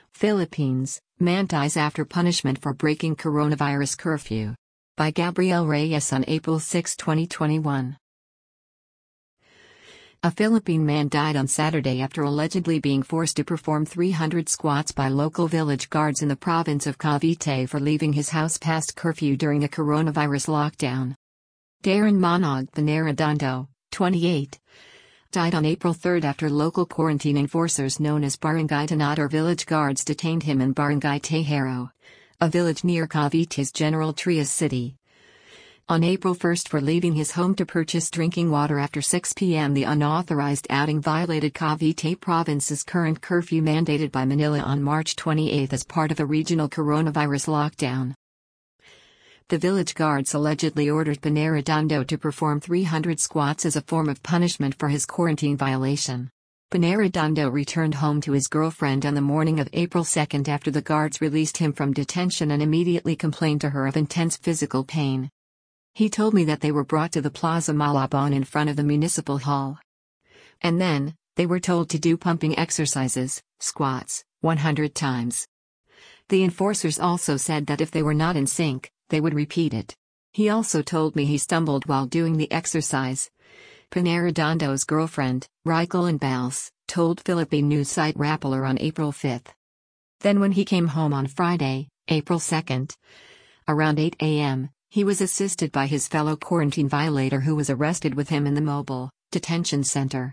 Philippines, man dies after punishment for breaking coronavirus curfew. By Gabriel Reyes on April 6, 2021. A Philippine man died on Saturday after allegedly being forced to perform 300 squats by local village guards in the province of Cavite for leaving his house past curfew during a coronavirus lockdown. Darren Monog Panaradondo, 28, died on April 3 after local quarantine enforcers known as Barangay Tanod or village guards detained him in Barangay Tejero, a village near Cavite's General Trias city. On April 1 for leaving his home to purchase drinking water after 6 p.m. The unauthorized outing violated Cavite Province's current curfew mandated by Manila on March 28 as part of a regional coronavirus lockdown. The village guards allegedly ordered Panaradondo to perform 300 squats as a form of punishment for his quarantine violation. Panaradondo returned home to his girlfriend on the morning of April 2 after the guards released him from detention and immediately complained to her of intense physical pain. He told me that they were brought to the Plaza Malabon in front of the municipal hall. And then, they were told to do pumping exercises, squats, 100 times. The enforcers also said that if they were not in sync, they would repeat it. He also told me he stumbled while doing the exercise. Panaradondo's girlfriend, Rykelyn Bals, told Philippine news site Rappler on April 5. Then when he came home on Friday, April 2, around 8 a.m., he was assisted by his fellow quarantine violator who was arrested with him in the mobile detention center.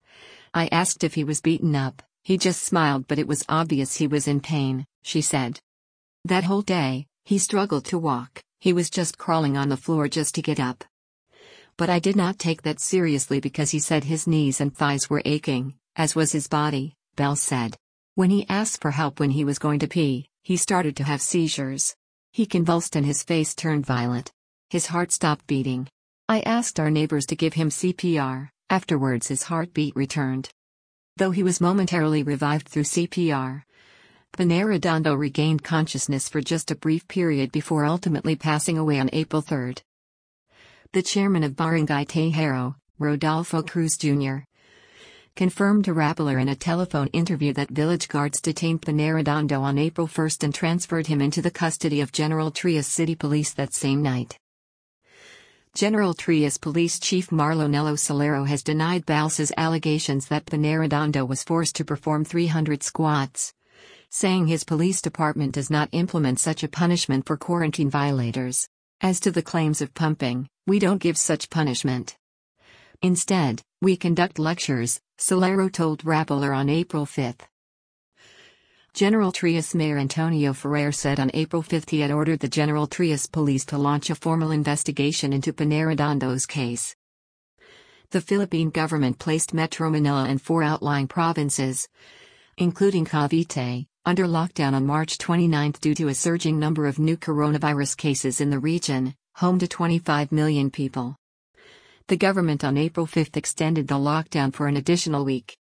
I asked if he was beaten up, he just smiled but it was obvious he was in pain, she said. That whole day, he struggled to walk, he was just crawling on the floor just to get up. But I did not take that seriously because he said his knees and thighs were aching, as was his body, Bell said. When he asked for help when he was going to pee, he started to have seizures. He convulsed and his face turned violet. His heart stopped beating. I asked our neighbors to give him CPR, afterwards his heartbeat returned. Though he was momentarily revived through CPR, Panaradondo regained consciousness for just a brief period before ultimately passing away on April 3. The chairman of Barangay Tejero, Rodolfo Cruz Jr., confirmed to Rappler in a telephone interview that village guards detained Panaradondo on April 1 and transferred him into the custody of General Trias City Police that same night. General Trias Police Chief Marlonelo Solero has denied Bals's allegations that Panaradondo was forced to perform 300 squats, saying his police department does not implement such a punishment for quarantine violators. As to the claims of pumping, we don't give such punishment. Instead, we conduct lectures, Solero told Rappler on April 5. General Trias Mayor Antonio Ferrer said on April 5 he had ordered the General Trias Police to launch a formal investigation into Panaradondo's case. The Philippine government placed Metro Manila and 4 outlying provinces, including Cavite, under lockdown on March 29 due to a surging number of new coronavirus cases in the region, home to 25 million people. The government on April 5 extended the lockdown for an additional week.